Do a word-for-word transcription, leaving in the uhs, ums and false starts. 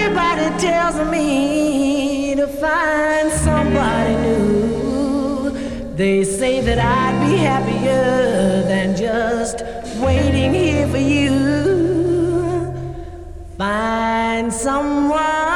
Everybody tells me to find somebody new. They say that I'd be happier than just waiting here for you. Find someone